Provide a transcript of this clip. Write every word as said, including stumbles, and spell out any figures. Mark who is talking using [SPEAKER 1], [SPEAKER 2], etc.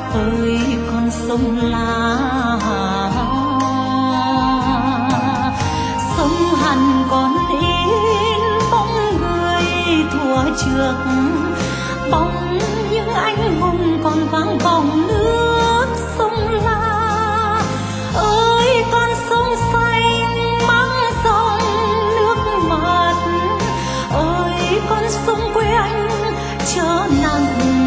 [SPEAKER 1] ơi con sông La, sông hằn còn in bóng người thuở trước, bóng những anh hùng còn vang vọng nước sông La. Ơi con sông xanh mang dòng nước mặn, ơi con sông quê anh chớ nặng